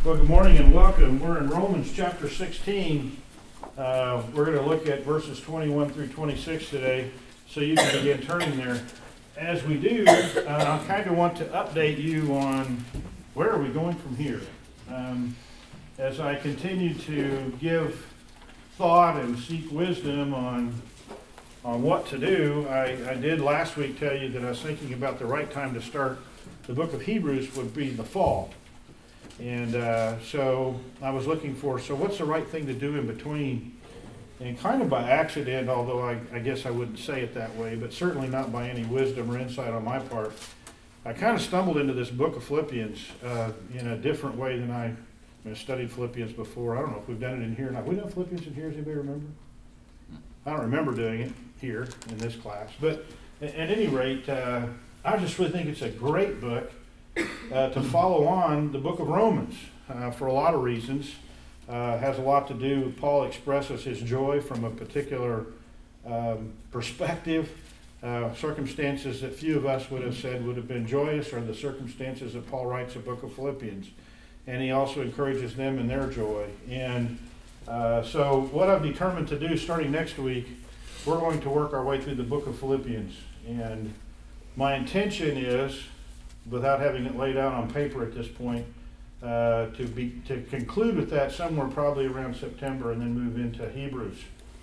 Well, good morning and welcome. We're in Romans chapter 16. We're going to look at verses 21 through 26 today, so you can begin turning there. As we do, I kind of want to update you on where are we going from here. As I continue to give thought and seek wisdom on what to do, I did last week tell you that I was thinking about the right time to start the book of Hebrews would be the fall. And so I was looking for, so what's the right thing to do in between? And kind of by accident, although I guess I wouldn't say it that way, but certainly not by any wisdom or insight on my part, I kind of stumbled into this book of Philippians in a different way than I studied Philippians before. I don't know if we've done it in here or not. Have we done Philippians in here? Does anybody remember? I don't remember doing it here in this class. But at any rate, I just really think it's a great book to follow on the book of Romans for a lot of reasons. Has a lot to do, Paul expresses his joy from a particular perspective. Circumstances that few of us would have said would have been joyous are the circumstances that Paul writes the book of Philippians. And he also encourages them in their joy. And so what I've determined to do starting next week, we're going to work our way through the book of Philippians. And my intention is, without having it laid out on paper at this point, to conclude with that somewhere probably around September and then move into Hebrews.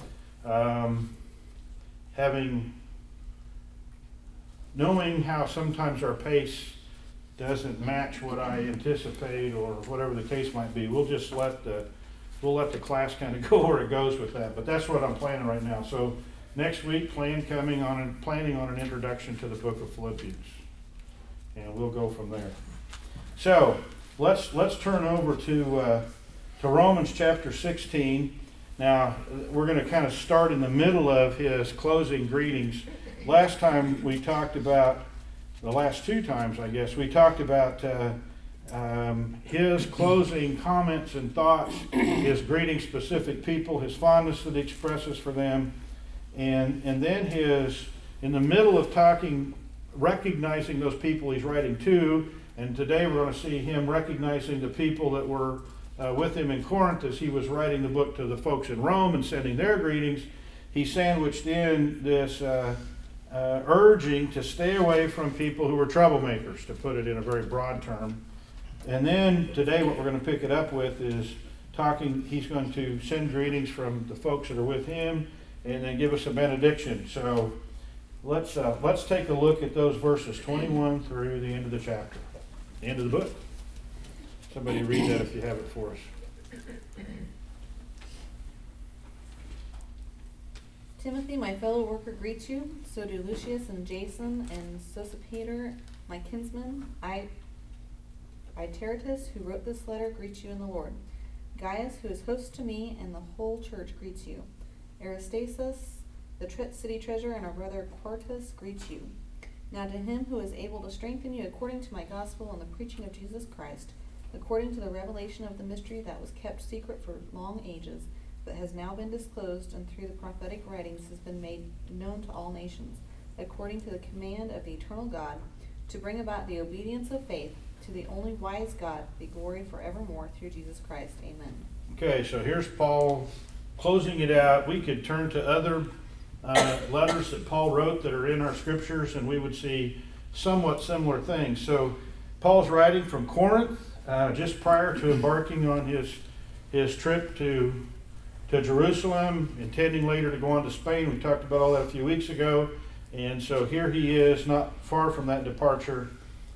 Knowing how sometimes our pace doesn't match what I anticipate or whatever the case might be, we'll just let the class kind of go where it goes with that. But that's what I'm planning right now. So next week, planning on an introduction to the book of Philippians. And we'll go from there. So let's turn over to Romans chapter 16. Now we're going to kind of start in the middle of his closing greetings. Last time we talked about, the last two times I guess, we talked about his closing comments and thoughts, his greeting specific people, his fondness that he expresses for them, and then in the middle of talking, recognizing those people he's writing to, and today we're going to see him recognizing the people that were with him in Corinth as he was writing the book to the folks in Rome and sending their greetings. He sandwiched in this urging to stay away from people who were troublemakers, to put it in a very broad term. And then today what we're going to pick it up with is he's going to send greetings from the folks that are with him and then give us a benediction. So let's take a look at those verses 21 through the end of the chapter, the end of the book. Somebody read that if you have it for us. Timothy, my fellow worker, greets you. So do Lucius and Jason and Sosipater, my kinsmen. Itertus, who wrote this letter, greets you in the Lord. Gaius, who is host to me, and the whole church greets you. Aristasus, the city treasurer, and our brother Quartus greets you. Now to him who is able to strengthen you according to my gospel and the preaching of Jesus Christ, according to the revelation of the mystery that was kept secret for long ages, but has now been disclosed and through the prophetic writings has been made known to all nations, according to the command of the eternal God, to bring about the obedience of faith to the only wise God, be glory forevermore through Jesus Christ. Amen. Okay, so here's Paul closing it out. We could turn to other letters that Paul wrote that are in our scriptures, and we would see somewhat similar things. So Paul's writing from Corinth just prior to embarking on his trip to Jerusalem, intending later to go on to Spain. We talked about all that a few weeks ago. And so here he is, not far from that departure.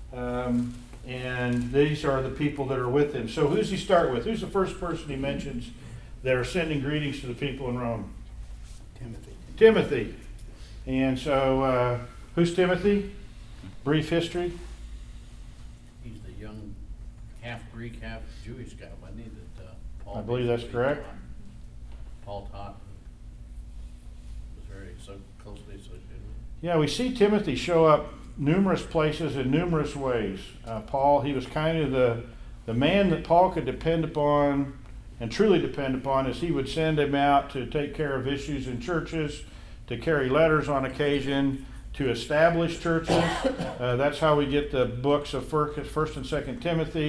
And these are the people that are with him. So who's he start with? Who's the first person he mentions that are sending greetings to the people in Rome? Timothy. And so who's Timothy? Brief history. He's the young half Greek, half Jewish guy, wasn't he? That Paul, I believe that's correct. Paul taught, was very closely associated with. Yeah, we see Timothy show up numerous places in numerous ways. Paul, he was kind of the man that Paul could depend upon and truly depend upon, as he would send him out to take care of issues in churches, to carry letters on occasion, to establish churches. That's how we get the books of 1st and 2nd Timothy.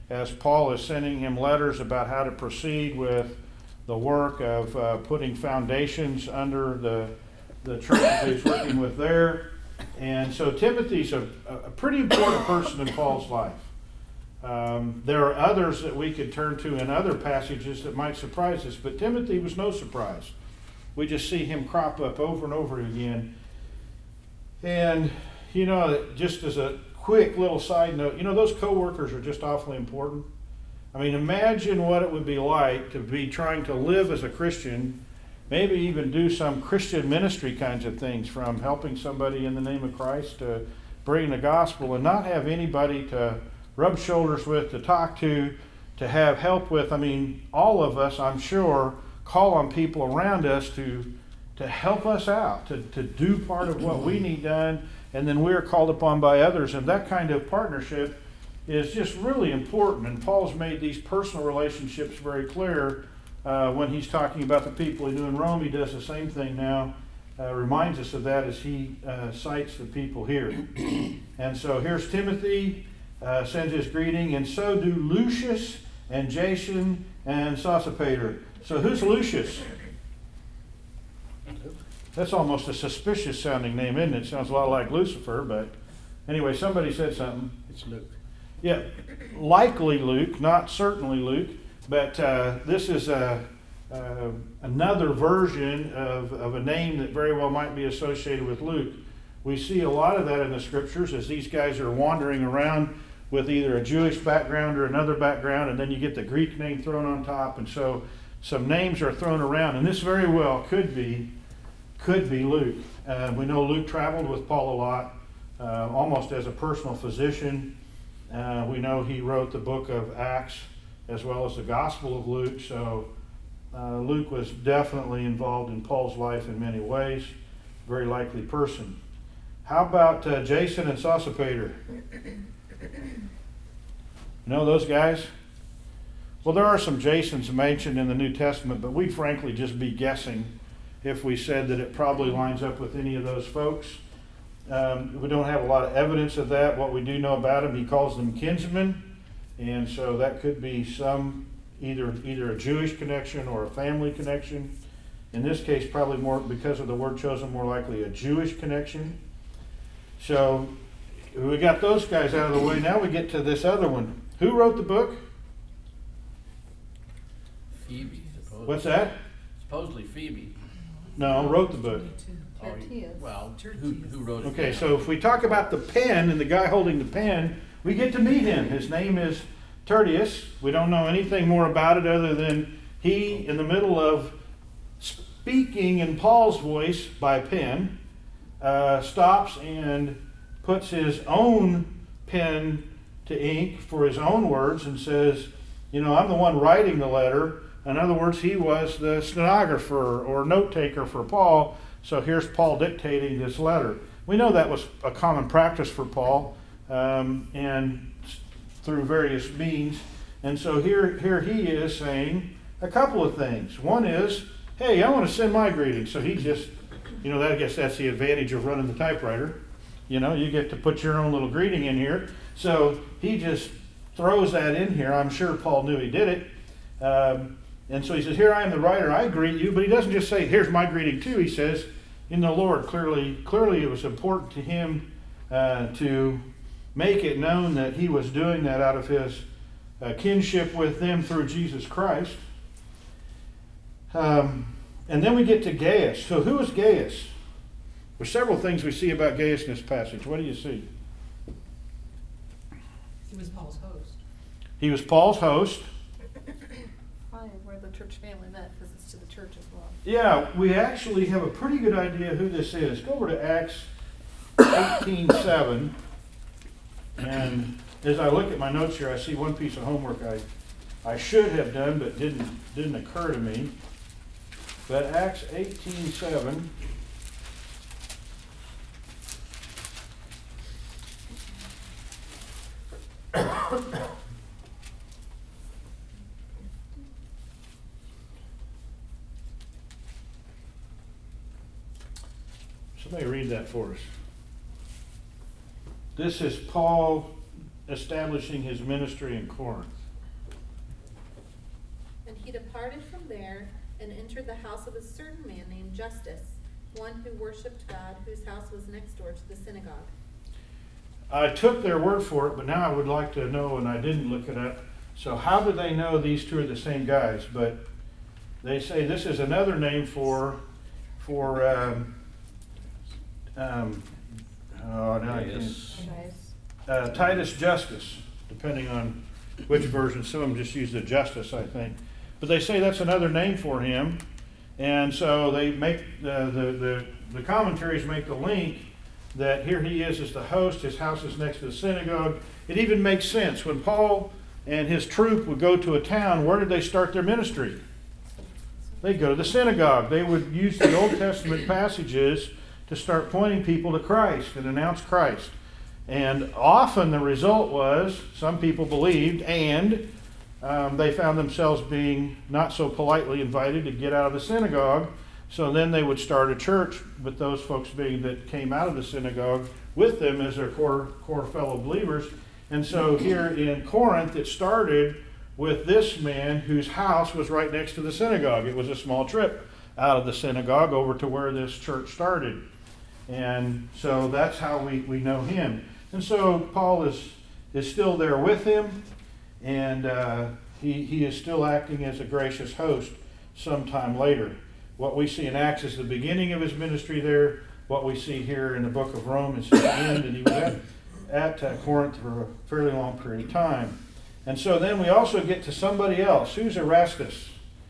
as Paul is sending him letters about how to proceed with the work of putting foundations under the church that he's working with there. And so Timothy's a pretty important person in Paul's life. There are others that we could turn to in other passages that might surprise us, but Timothy was no surprise. We just see him crop up over and over again. And, you know, just as a quick little side note, you know, those co-workers are just awfully important. I mean, imagine what it would be like to be trying to live as a Christian, maybe even do some Christian ministry kinds of things, from helping somebody in the name of Christ to bringing the gospel, and not have anybody to rub shoulders with, to talk to have help with. I mean, all of us, I'm sure, call on people around us to help us out, to do part of what we need done, and then we're called upon by others. And that kind of partnership is just really important. And Paul's made these personal relationships very clear when he's talking about the people he knew in Rome. He does the same thing now, reminds us of that as he cites the people here. And so here's Timothy, sends his greeting, and so do Lucius and Jason and Sosipater. So who's Lucius? That's almost a suspicious sounding name, isn't it? Sounds a lot like Lucifer, but anyway, somebody said something. It's Luke. Yeah, likely Luke, not certainly Luke, but this is another version of a name that very well might be associated with Luke. We see a lot of that in the scriptures as these guys are wandering around with either a Jewish background or another background, and then you get the Greek name thrown on top, and so some names are thrown around, and this very well could be Luke. We know Luke traveled with Paul a lot, almost as a personal physician. We know he wrote the book of Acts as well as the Gospel of Luke, so Luke was definitely involved in Paul's life in many ways. Very likely person. How about Jason and Sosipater? You know those guys? Well, there are some Jasons mentioned in the New Testament, but we'd frankly just be guessing if we said that it probably lines up with any of those folks. We don't have a lot of evidence of that. What we do know about him, he calls them kinsmen, and so that could be some either a Jewish connection or a family connection. In this case, probably more, because of the word chosen, more likely a Jewish connection. So we got those guys out of the way. Now we get to this other one. Who wrote the book? Phoebe, supposedly. What's that? Supposedly Phoebe. No, wrote the book. Tertius. Well, who wrote it? Okay, down? so if we talk about the pen and the guy holding the pen, we get to meet him. His name is Tertius. We don't know anything more about it other than he, in the middle of speaking in Paul's voice by pen, stops and puts his own pen to ink for his own words and says, you know, I'm the one writing the letter. In other words, he was the stenographer or note taker for Paul. So here's Paul dictating this letter. We know that was a common practice for Paul, and through various means. And so here he is saying a couple of things. One is, hey, I want to send my greetings. So he just, you know, I guess that's the advantage of running the typewriter. You know, you get to put your own little greeting in here. So he just throws that in here. I'm sure Paul knew he did it. And so he says, here I am the writer, I greet you. But he doesn't just say, here's my greeting too. He says, in the Lord. Clearly it was important to him to make it known that he was doing that out of his kinship with them through Jesus Christ. And then we get to Gaius. So who is Gaius? There's several things we see about Gaius in this passage. What do you see? He was Paul's host. He was Paul's host. Probably where the church family met, because it's to the church as well. Yeah, we actually have a pretty good idea who this is. Go over to Acts 18:7. And as I look at my notes here, I see one piece of homework I should have done, but didn't occur to me. But Acts 18:7. Somebody read that for us. This is Paul establishing his ministry in Corinth. And he departed from there and entered the house of a certain man named Justus, one who worshipped God, whose house was next door to the synagogue. I took their word for it, but now I would like to know, and I didn't look it up. So how do they know these two are the same guys? But they say this is another name for Titus Justus, depending on which version. Some of them just use the Justus, I think. But they say that's another name for him. And so they make the commentaries make the link that here he is as the host, his house is next to the synagogue. It even makes sense. When Paul and his troop would go to a town, where did they start their ministry? They'd go to the synagogue. They would use the Old Testament passages to start pointing people to Christ and announce Christ. And often the result was some people believed, and they found themselves being not so politely invited to get out of the synagogue. So then they would start a church with those folks that came out of the synagogue with them as their core fellow believers. And so here in Corinth, it started with this man whose house was right next to the synagogue. It was a small trip out of the synagogue over to where this church started. And so that's how we know him. And so Paul is still there with him, and he is still acting as a gracious host sometime later. What we see in Acts is the beginning of his ministry there. What we see here in the book of Romans is the end, and he was at Corinth for a fairly long period of time. And so then we also get to somebody else. Who's Erastus?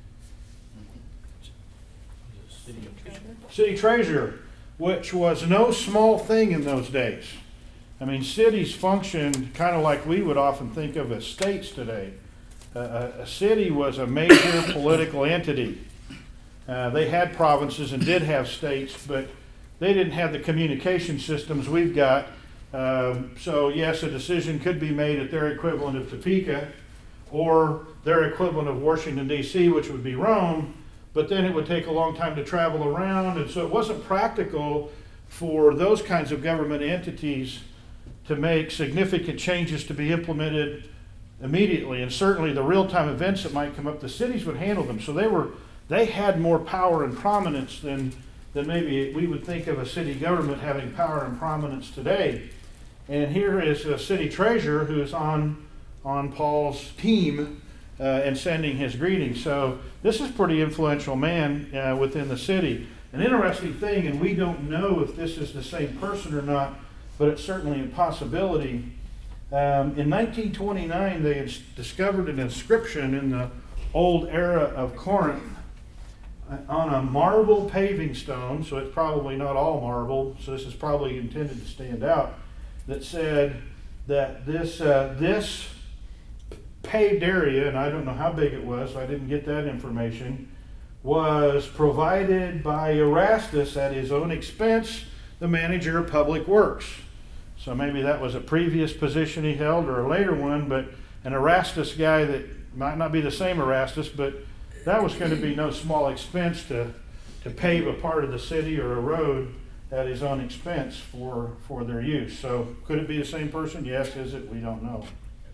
City treasurer, which was no small thing in those days. I mean, cities functioned kind of like we would often think of as states today. A city was a major political entity. They had provinces and did have states, but they didn't have the communication systems we've got. So yes, a decision could be made at their equivalent of Topeka or their equivalent of Washington, D.C., which would be Rome, but then it would take a long time to travel around, and so it wasn't practical for those kinds of government entities to make significant changes to be implemented immediately. And certainly the real-time events that might come up, the cities would handle them. So they had more power and prominence than maybe we would think of a city government having power and prominence today. And here is a city treasurer who is on Paul's team and sending his greetings. So this is a pretty influential man within the city. An interesting thing, and we don't know if this is the same person or not, but it's certainly a possibility. In 1929, they had discovered an inscription in the old era of Corinth on a marble paving stone, so it's probably not all marble, so this is probably intended to stand out, that said that this paved area, and I don't know how big it was, so I didn't get that information, was provided by Erastus at his own expense, the manager of public works. So maybe that was a previous position he held or a later one, but an Erastus guy that might not be the same Erastus, but that was going to be no small expense to pave a part of the city or a road at his own expense for their use. So could it be the same person? Yes. Is it? We don't know.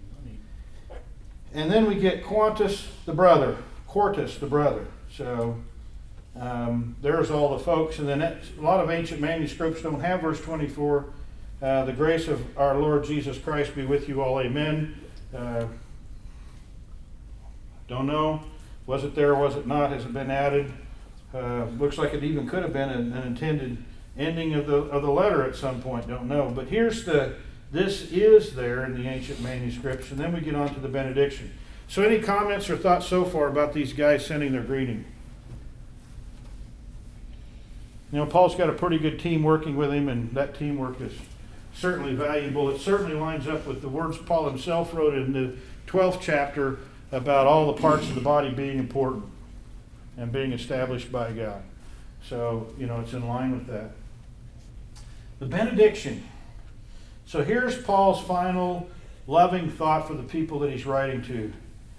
And then we get Quartus the brother. So there's all the folks. And then a lot of ancient manuscripts don't have verse 24. The grace of our Lord Jesus Christ be with you all. Amen. Don't know. Was it there? Was it not? Has it been added? Looks like it even could have been an intended ending of the letter at some point. Don't know. But this is there in the ancient manuscripts, and then we get on to the benediction. So any comments or thoughts so far about these guys sending their greeting? You know, Paul's got a pretty good team working with him, and that teamwork is certainly valuable. It certainly lines up with the words Paul himself wrote in the 12th chapter about all the parts of the body being important and being established by God. So, you know, it's in line with that. The benediction. So here's Paul's final loving thought for the people that he's writing to,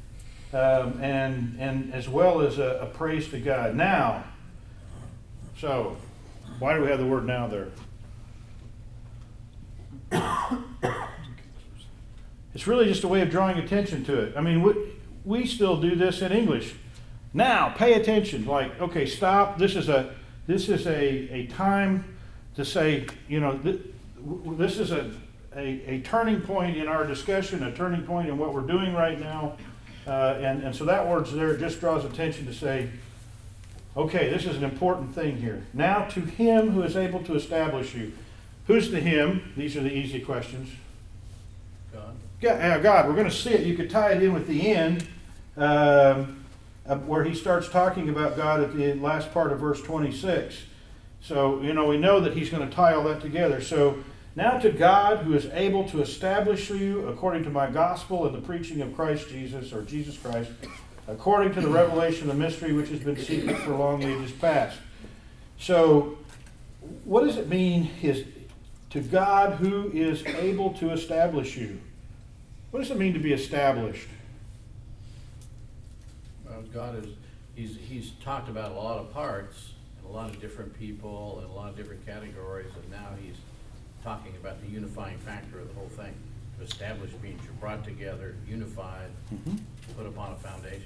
and as well as a praise to God. Now, so why do we have the word now there? It's really just a way of drawing attention to it. I mean, we still do this in English. Now, pay attention. Like, okay, stop. This is a time to say, you know, this is a turning point in our discussion, a turning point in what we're doing right now. And so that word's there. It just draws attention to say, okay, this is an important thing here. Now to him who is able to establish you. Who's the him? These are the easy questions. God. God. We're going to see it. You could tie it in with the end, where he starts talking about God at the last part of verse 26. So, you know, we know that he's going to tie all that together. So, now to God who is able to establish you according to my gospel and the preaching of Christ Jesus, or Jesus Christ, according to the revelation of the mystery which has been secret for long ages past. So, what does it mean to God who is able to establish you? What does it mean to be established? Well, God he's talked about a lot of parts and a lot of different people and a lot of different categories, and now he's talking about the unifying factor of the whole thing. To establish means you're brought together, unified, put upon a foundation.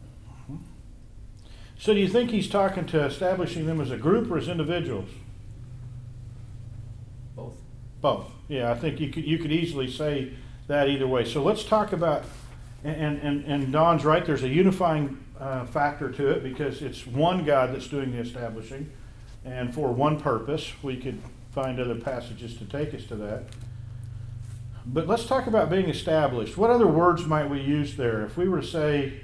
So do you think he's talking to establishing them as a group or as individuals? Both. Both. Yeah, I think you could easily say that either way. So let's talk about, and Don's right, there's a unifying factor to it because it's one God that's doing the establishing and for one purpose. We could find other passages to take us to that. But let's talk about being established. What other words might we use there? If we were to say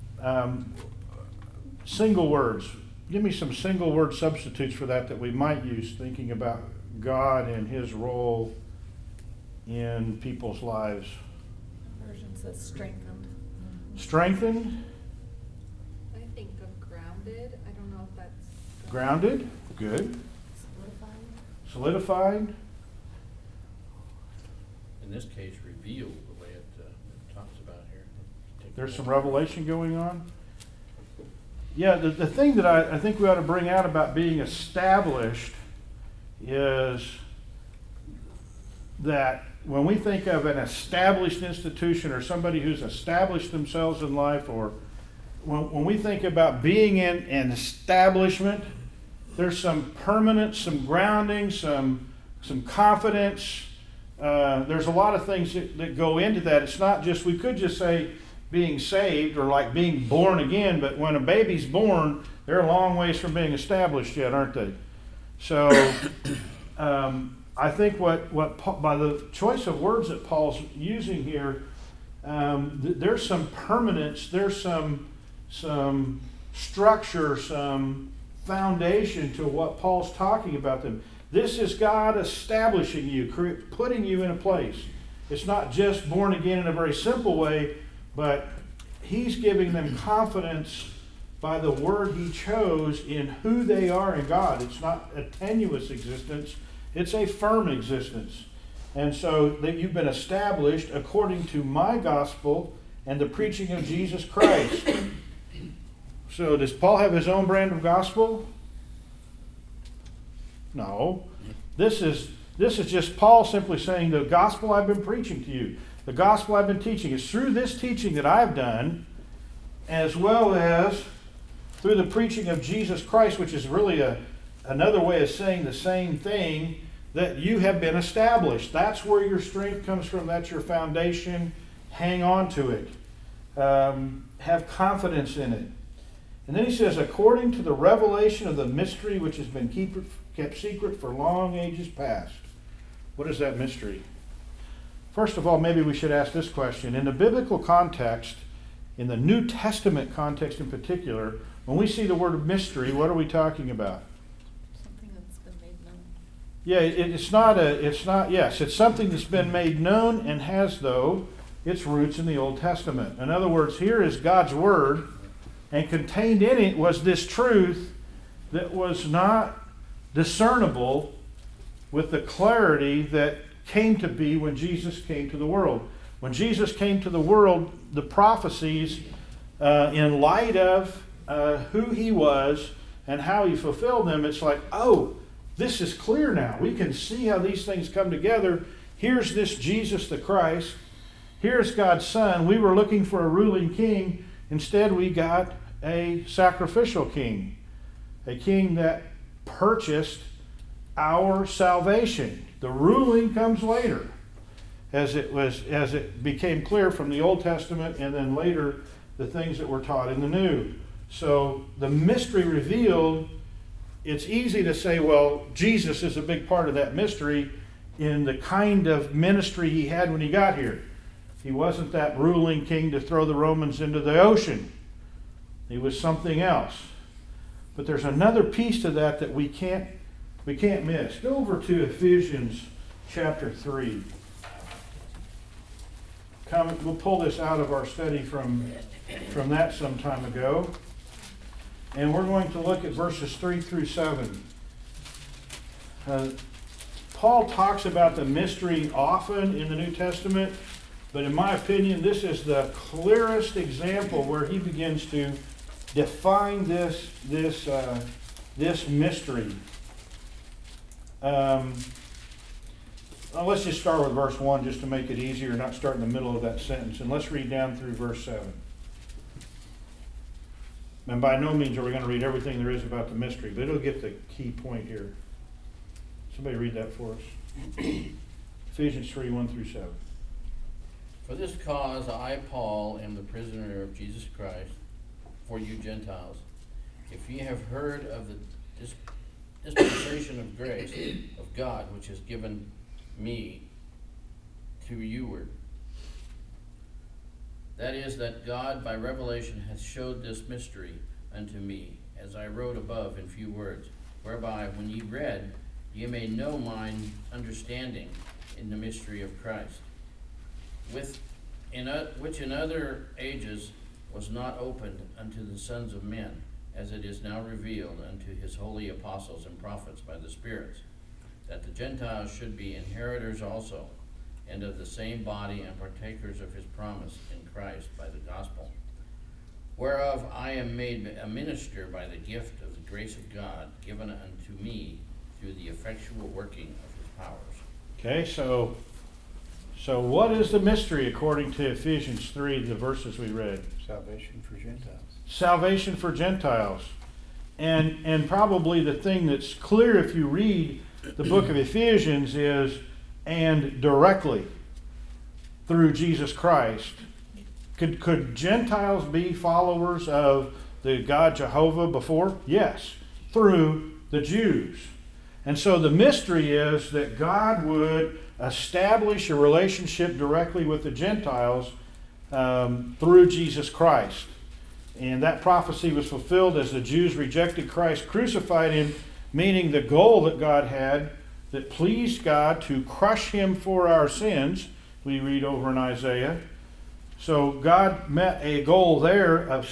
single words, give me some single word substitutes for that we might use thinking about God and his role in people's lives. Version says strengthened. Strengthened? I think of grounded. I don't know if that's Grounded? Good. Solidified? In this case, revealed the way it talks about here. There's some revelation going on. Yeah, the thing that I think we ought to bring out about being established is that when we think of an established institution or somebody who's established themselves in life, or when we think about being in an establishment, there's some permanence, some grounding, some confidence. There's a lot of things that go into that. It's not just, we could just say being saved or like being born again, but when a baby's born, they're a long ways from being established yet, aren't they? So I think what by the choice of words that Paul's using here, there's some permanence, there's some structure, some foundation to what Paul's talking about them. This is God establishing you, putting you in a place. It's not just born again in a very simple way, but he's giving them confidence by the word he chose in who they are in God. It's not a tenuous existence, it's a firm existence. And so that you've been established according to my gospel and the preaching of Jesus Christ. So does Paul have his own brand of gospel? No. This is just Paul simply saying the gospel I've been preaching to you, the gospel I've been teaching. It's through this teaching that I've done, as well as through the preaching of Jesus Christ, which is really another way of saying the same thing, that you have been established. That's where your strength comes from. That's your foundation. Hang on to it. Have confidence in it. And then he says, according to the revelation of the mystery which has been kept secret for long ages past. What is that mystery? First of all, maybe we should ask this question. In the biblical context, in the New Testament context in particular, when we see the word mystery, what are we talking about? Something that's been made known. Yeah, it's something that's been made known and has, though, its roots in the Old Testament. In other words, here is God's Word, and contained in it was this truth that was not discernible with the clarity that came to be when Jesus came to the world. When Jesus came to the world, the prophecies, in light of who he was and how he fulfilled them, it's like, oh, this is clear now. We can see how these things come together. Here's this Jesus the Christ. Here's God's Son. We were looking for a ruling king. Instead, we got a sacrificial king. A king that purchased our salvation. The ruling comes later, as it became clear from the Old Testament, and then later the things that were taught in the New. So the mystery revealed, it's easy to say, well, Jesus is a big part of that mystery in the kind of ministry he had when he got here. He wasn't that ruling king to throw the Romans into the ocean. He was something else. But there's another piece to that that we can't miss. Go over to Ephesians chapter 3. We'll pull this out of our study from that some time ago. And we're going to look at verses 3 through 7. Paul talks about the mystery often in the New Testament, but in my opinion, this is the clearest example where he begins to define this mystery. Let's just start with verse 1 just to make it easier, not start in the middle of that sentence. And let's read down through verse 7. And by no means are we going to read everything there is about the mystery, but it'll get the key point here. Somebody read that for us. Ephesians 3, 1 through 7. For this cause I, Paul, am the prisoner of Jesus Christ, for you Gentiles. If ye have heard of the dispensation of grace of God, which is given me to youward, that is, that God by revelation hath showed this mystery unto me, as I wrote above in few words, whereby when ye read, ye may know mine understanding in the mystery of Christ, which in other ages was not opened unto the sons of men, as it is now revealed unto his holy apostles and prophets by the spirits, that the Gentiles should be inheritors also, and of the same body, and partakers of his promise in Christ by the gospel, whereof I am made a minister by the gift of the grace of God given unto me through the effectual working of his powers. Okay, so what is the mystery according to Ephesians 3, the verses we read? Salvation for Gentiles. Salvation for Gentiles. And probably the thing that's clear if you read the book of Ephesians is, and directly through Jesus Christ. Could Gentiles be followers of the God Jehovah before? Yes, through the Jews. And so the mystery is that God would establish a relationship directly with the Gentiles through Jesus Christ. And that prophecy was fulfilled as the Jews rejected Christ, crucified him, meaning the goal that God had that pleased God to crush him for our sins, we read over in Isaiah. So God met a goal there of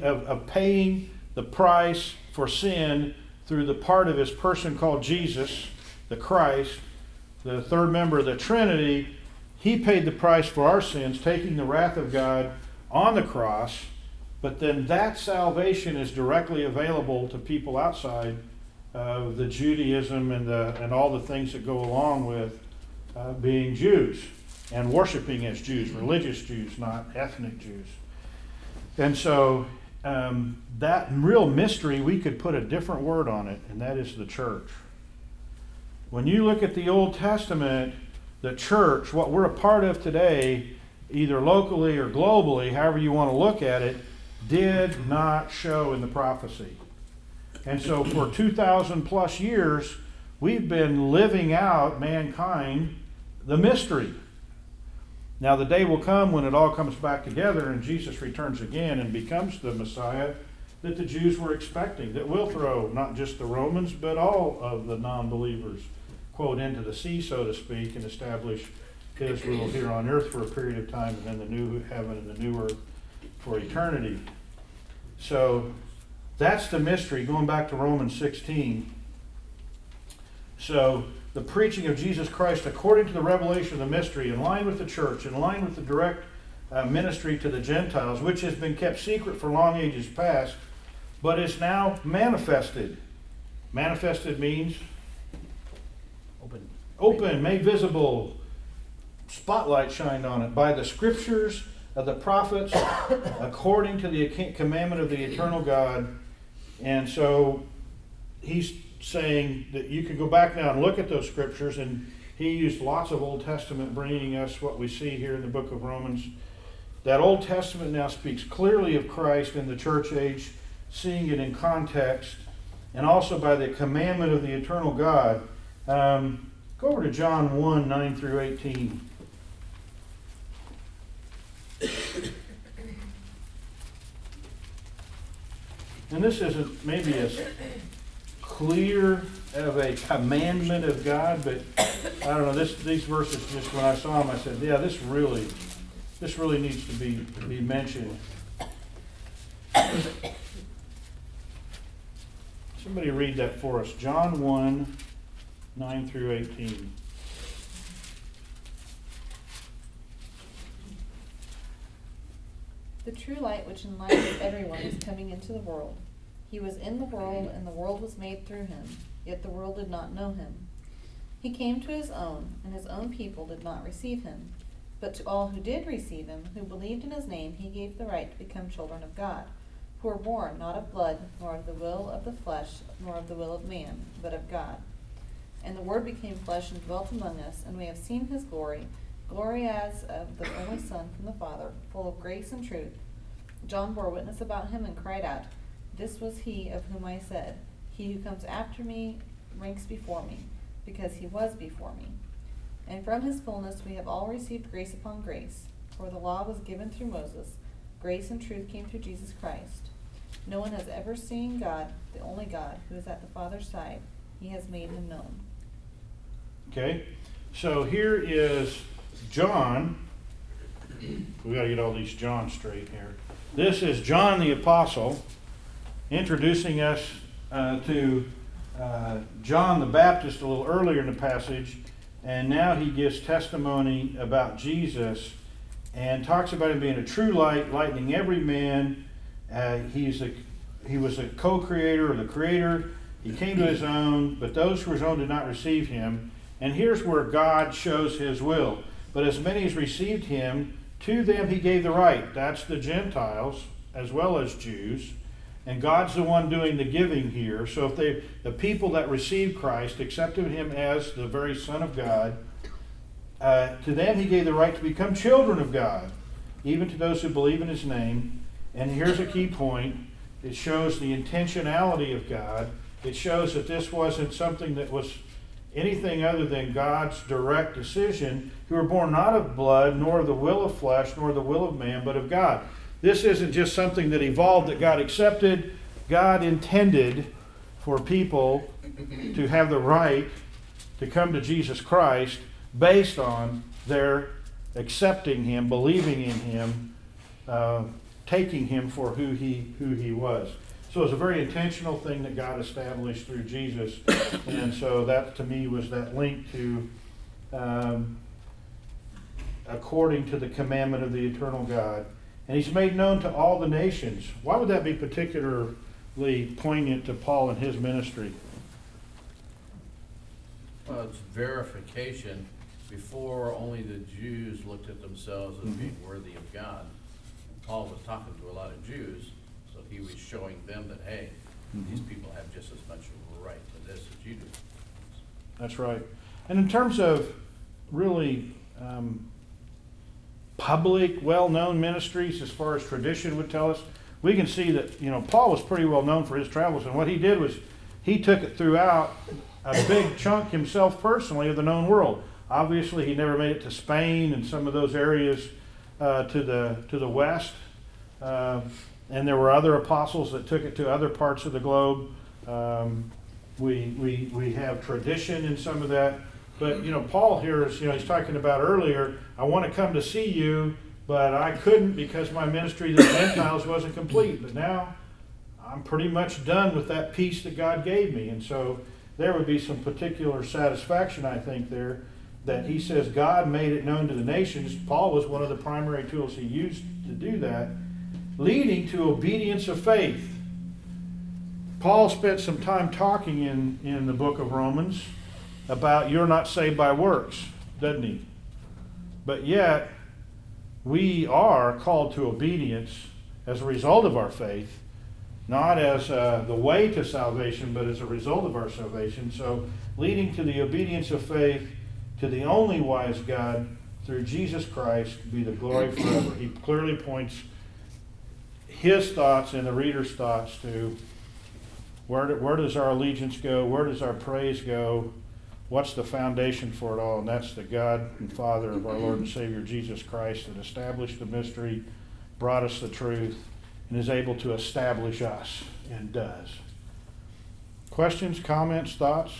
paying the price for sin through the part of his person called Jesus, the Christ, the third member of the Trinity. He paid the price for our sins, taking the wrath of God on the cross. But then that salvation is directly available to people outside of the Judaism and all the things that go along with being Jews and worshiping as Jews, religious Jews, not ethnic Jews. And so that real mystery, we could put a different word on it, and that is the church. When you look at the Old Testament, the church, what we're a part of today, either locally or globally, however you want to look at it, did not show in the prophecy. And so for 2,000 plus years, we've been living out, mankind, the mystery. Now the day will come when it all comes back together and Jesus returns again and becomes the Messiah that the Jews were expecting, that will throw not just the Romans, but all of the non-believers, quote, into the sea, so to speak, and establish Israel here on earth for a period of time, and then the new heaven and the new earth for eternity. So that's the mystery, going back to Romans 16. So the preaching of Jesus Christ according to the revelation of the mystery, in line with the church, in line with the direct ministry to the Gentiles, which has been kept secret for long ages past, but is now manifested. Manifested means open, made visible, spotlight shined on it. By the scriptures of the prophets, according to the commandment of the eternal God. And so he's saying that you can go back now and look at those scriptures, and he used lots of Old Testament, bringing us what we see here in the book of Romans. That Old Testament now speaks clearly of Christ in the church age, seeing it in context, and also by the commandment of the eternal God. Go over to John 1, 9 through 18. And this isn't maybe as clear of a commandment of God, but I don't know, these verses, just when I saw them, I said, yeah, this really needs to be mentioned. Somebody read that for us. John 1, 9 through 18. The true light which enlightens everyone is coming into the world. He was in the world, and the world was made through him, yet the world did not know him. He came to his own, and his own people did not receive him. But to all who did receive him, who believed in his name, he gave the right to become children of God, who were born not of blood, nor of the will of the flesh, nor of the will of man, but of God. And the Word became flesh and dwelt among us, and we have seen his glory, glory as of the only Son from the Father, full of grace and truth. John bore witness about him and cried out, "This was he of whom I said, He who comes after me ranks before me, because he was before me." And from his fullness we have all received grace upon grace. For the law was given through Moses, grace and truth came through Jesus Christ. No one has ever seen God, the only God, who is at the Father's side. He has made him known. Okay, so here is John. We got to get all these Johns straight here. This is John the Apostle introducing us to John the Baptist a little earlier in the passage, and now he gives testimony about Jesus and talks about him being a true light, lightening every man. He was a co-creator or the creator. He came to his own, but those who were his own did not receive him. And here's where God shows his will. But as many as received him, to them he gave the right. That's the Gentiles as well as Jews. And God's the one doing the giving here. So if the people that received Christ accepted him as the very Son of God, to them he gave the right to become children of God, even to those who believe in his name. And here's a key point. It shows the intentionality of God. It shows that this wasn't something that was anything other than God's direct decision, who were born not of blood, nor of the will of flesh, nor the will of man, but of God. This isn't just something that evolved that God accepted. God intended for people to have the right to come to Jesus Christ based on their accepting him, believing in him, taking him for who he was. So it's a very intentional thing that God established through Jesus. And so that to me was that link to according to the commandment of the eternal God. And he's made known to all the nations. Why would that be particularly poignant to Paul and his ministry? Well, it's verification. Before, only the Jews looked at themselves as being worthy of God. Paul was talking to a lot of Jews, so he was showing them that, hey, these people have just as much right to this as you do. That's right. And in terms of really public, well-known ministries, as far as tradition would tell us, we can see that, Paul was pretty well known for his travels, and what he did was he took it throughout a big chunk himself personally of the known world. Obviously, he never made it to Spain and some of those areas to the west, and there were other apostles that took it to other parts of the globe. We have tradition in some of that. But, Paul here is, he's talking about earlier, I want to come to see you, but I couldn't because my ministry to the Gentiles wasn't complete. But now I'm pretty much done with that piece that God gave me. And so there would be some particular satisfaction, I think, there, that he says God made it known to the nations. Paul was one of the primary tools he used to do that, leading to obedience of faith. Paul spent some time talking in the book of Romans about you're not saved by works, doesn't he? but yet we are called to obedience as a result of our faith, not as the way to salvation, but as a result of our salvation. So leading to the obedience of faith to the only wise God through Jesus Christ be the glory forever. He clearly points his thoughts and the reader's thoughts to where does our allegiance go? Where does our praise go? What's the foundation for it all? And that's the God and Father of our Lord and Savior Jesus Christ that established the mystery, brought us the truth, and is able to establish us, and does. Questions, comments, thoughts?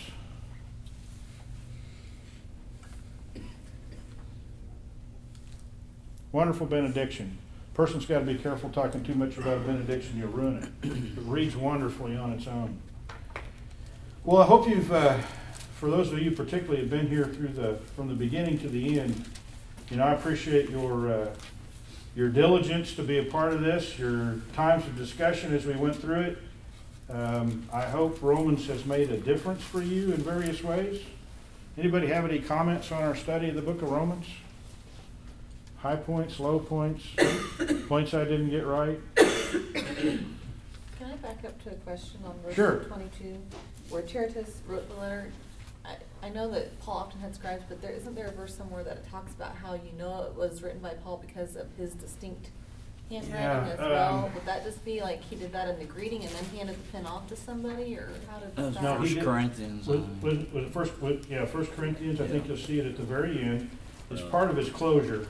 Wonderful benediction. Person's got to be careful talking too much about a benediction, you'll ruin it. It reads wonderfully on its own. Well, I hope you've, for those of you particularly have been here from the beginning to the end, I appreciate your diligence to be a part of this, your times of discussion as we went through it. I hope Romans has made a difference for you in various ways. Anybody have any comments on our study of the book of Romans? High points, low points, points I didn't get right? Can I back up to a question on verse Sure. 22, where Tertius wrote the letter? I know that Paul often had scribes, but isn't there a verse somewhere that it talks about how you know it was written by Paul because of his distinct handwriting as well? Would that just be like he did that in the greeting and then handed the pen off to somebody, or how did That was that? No, he First did- Corinthians. Was it First Corinthians? I think Yeah. you'll see it at the very end. It's part of his closure.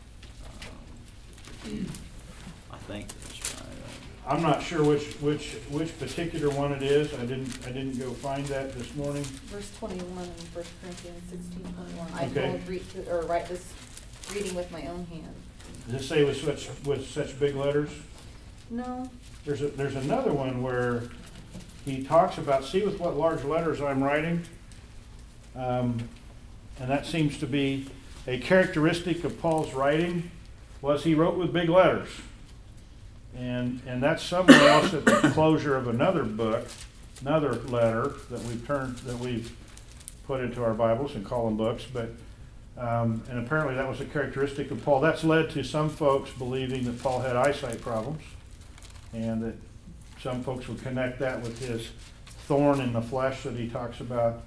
I think that's right. I'm not sure which particular one it is. I didn't go find that this morning. Verse 21 in 1 Corinthians 16:21. I Okay. will write this reading with my own hand. Does it say with such big letters? No. There's another one where he talks about, see with what large letters I'm writing? And that seems to be a characteristic of Paul's writing, was he wrote with big letters. And that's somewhere else at the closure of another book, another letter that we've put into our Bibles and call them books, but and apparently that was a characteristic of Paul. That's led to some folks believing that Paul had eyesight problems, and that some folks would connect that with his thorn in the flesh that he talks about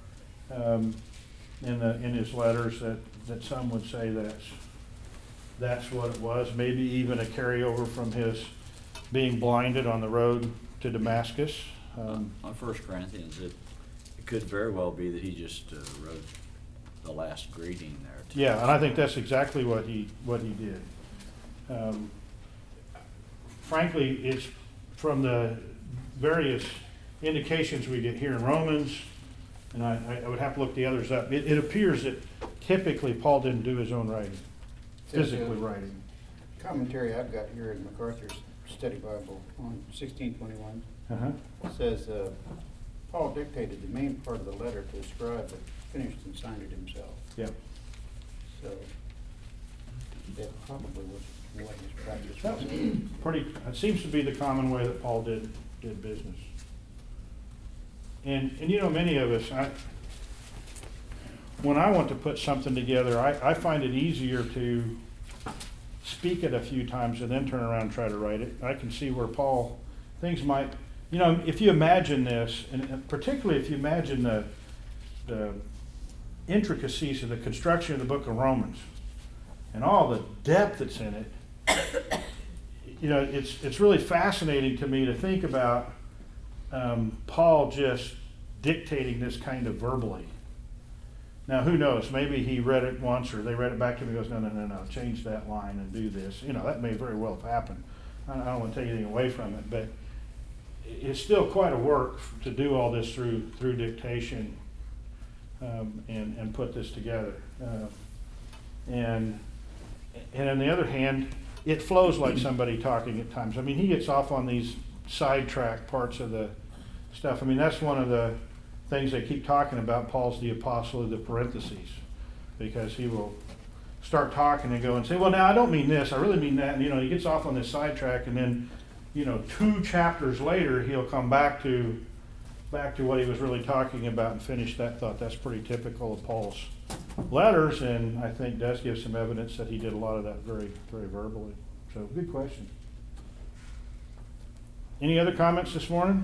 in his letters, that some would say that's what it was. Maybe even a carryover from his being blinded on the road to Damascus. On 1 Corinthians, it could very well be that he just wrote the last greeting there. Yeah, and I think that's exactly what he did. Frankly, it's from the various indications we get here in Romans, and I would have to look the others up. It appears that typically Paul didn't do his own writing, physically writing. Commentary I've got here in MacArthur's Study Bible on 1621 Uh-huh. says, Paul dictated the main part of the letter to a scribe that finished and signed it himself. Yep. So that probably was what his practice That was. was it seems to be the common way that Paul did business. And many of us, when I want to put something together, I find it easier to speak it a few times and then turn around and try to write it. I can see where things might, if you imagine this, and particularly if you imagine the intricacies of the construction of the book of Romans and all the depth that's in it, it's really fascinating to me to think about Paul just dictating this kind of verbally. Now, who knows? Maybe he read it once, or they read it back to him and goes, no, change that line and do this. That may very well have happened. I don't want to take anything away from it, but it's still quite a work to do all this through dictation and put this together. And on the other hand, it flows like somebody talking at times. I mean, he gets off on these sidetrack parts of the stuff. I mean, that's one of the things they keep talking about. Paul's the apostle of the parentheses, because he will start talking and go and say, well, now I don't mean this, I really mean that. And he gets off on this sidetrack, and then 2 chapters later he'll come back to what he was really talking about and finish that thought. That's pretty typical of Paul's letters, and I think does give some evidence that he did a lot of that very, very verbally. So, good question. Any other comments this morning?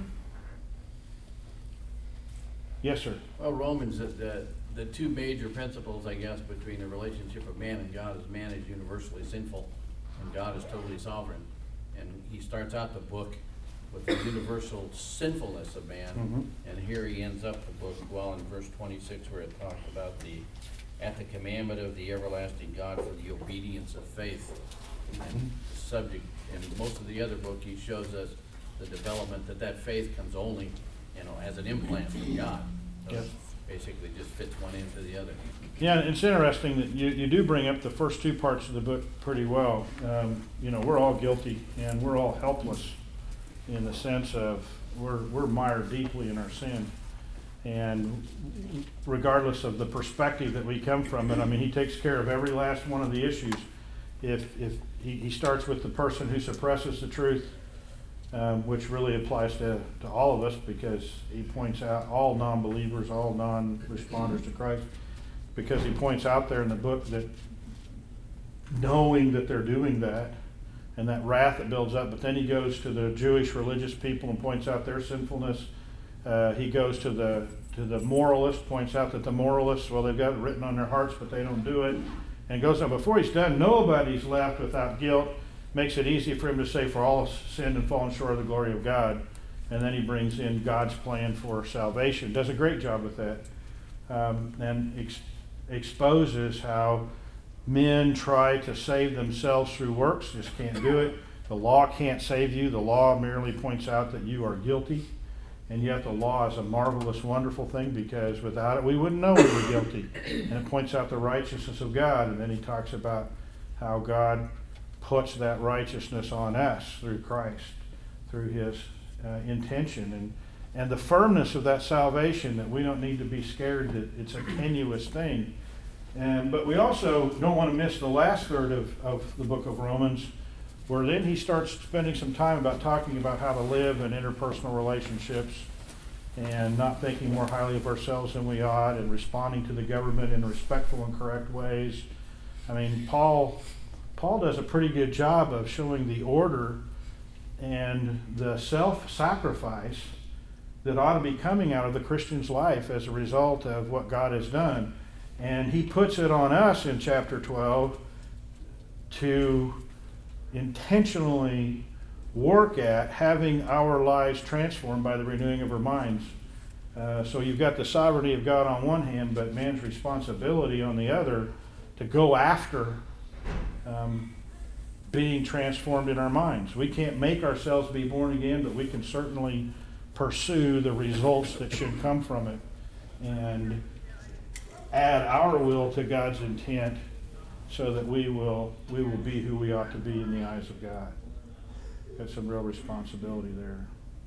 Yes, sir. Well, Romans, the two major principles, I guess, between the relationship of man and God is man is universally sinful and God is totally sovereign. And he starts out the book with the universal sinfulness of man, and here he ends up the book, well, in verse 26, where it talks about at the commandment of the everlasting God for the obedience of faith. And subject, in most of the other book, he shows us the development that faith comes only, as an implant from God. So Yes. it basically just fits one into the other. Yeah, it's interesting that you do bring up the first two parts of the book pretty well. We're all guilty and we're all helpless in the sense of we're mired deeply in our sin. And regardless of the perspective that we come from it, I mean, he takes care of every last one of the issues. If he starts with the person who suppresses the truth, which really applies to all of us, because he points out all non-believers, all non-responders to Christ, because he points out there in the book that knowing that they're doing that, and that wrath that builds up, but then he goes to the Jewish religious people and points out their sinfulness. He goes to the moralist, points out that the moralists, well, they've got it written on their hearts, but they don't do it. And goes on, before he's done, nobody's left without guilt. Makes it easy for him to say, for all have sinned and fallen short of the glory of God. And then he brings in God's plan for salvation. Does a great job with that. And exposes how men try to save themselves through works, just can't do it. The law can't save you. The law merely points out that you are guilty. And yet the law is a marvelous, wonderful thing, because without it we wouldn't know we were guilty. And it points out the righteousness of God. And then he talks about how God puts that righteousness on us through Christ, through his intention. And the firmness of that salvation, that we don't need to be scared that it's a tenuous thing. But we also don't want to miss the last third of the book of Romans, where then he starts spending some time about talking about how to live in interpersonal relationships and not thinking more highly of ourselves than we ought, and responding to the government in respectful and correct ways. I mean, Paul does a pretty good job of showing the order and the self-sacrifice that ought to be coming out of the Christian's life as a result of what God has done. And he puts it on us in chapter 12 to intentionally work at having our lives transformed by the renewing of our minds. So you've got the sovereignty of God on one hand, but man's responsibility on the other to go after being transformed in our minds. We can't make ourselves be born again, but we can certainly pursue the results that should come from it and add our will to God's intent, so that we will be who we ought to be in the eyes of God. Got some real responsibility there.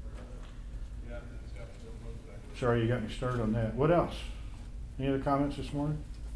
Sorry you got me started on that. What else? Any other comments this morning?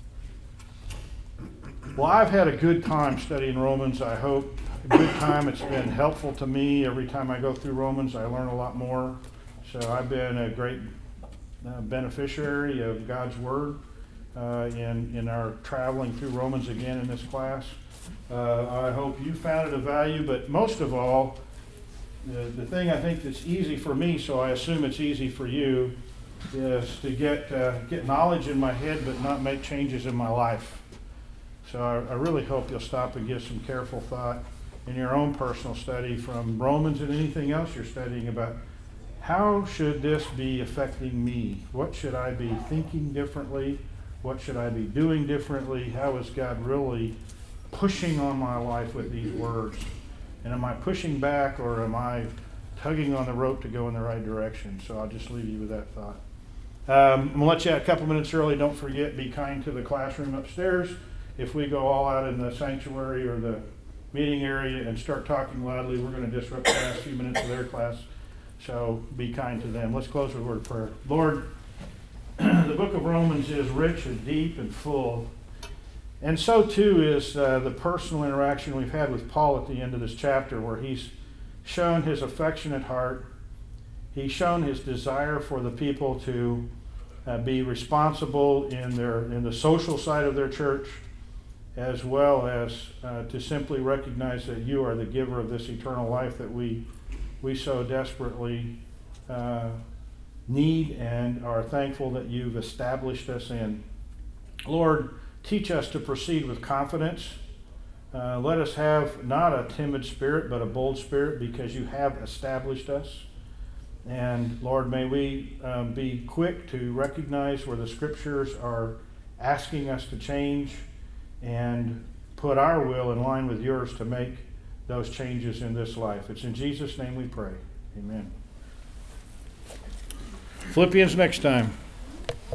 Well, I've had a good time studying Romans. I hope a good time. It's been helpful to me. Every time I go through Romans, I learn a lot more. So I've been a great beneficiary of God's Word in our traveling through Romans again in this class. I hope you found it of value, but most of all, the thing I think that's easy for me, so I assume it's easy for you, is to get knowledge in my head but not make changes in my life. So I really hope you'll stop and give some careful thought in your own personal study from Romans and anything else you're studying about how should this be affecting me? What should I be thinking differently? What should I be doing differently? How is God really pushing on my life with these words? And am I pushing back, or am I tugging on the rope to go in the right direction? So I'll just leave you with that thought. I'm going to let you out a couple minutes early. Don't forget, be kind to the classroom upstairs. If we go all out in the sanctuary or the meeting area and start talking loudly, we're going to disrupt the last few minutes of their class. So be kind to them. Let's close with a word of prayer. Lord, the book of Romans is rich and deep and full. And so too is the personal interaction we've had with Paul at the end of this chapter, where he's shown his affectionate heart. He's shown his desire for the people to be responsible in the social side of their church, as well as to simply recognize that you are the giver of this eternal life that we so desperately need and are thankful that you've established us in. Lord, teach us to proceed with confidence. Let us have not a timid spirit, but a bold spirit, because you have established us. And Lord, may we be quick to recognize where the scriptures are asking us to change and put our will in line with yours to make those changes in this life. It's in Jesus' name we pray. Amen. Philippians next time.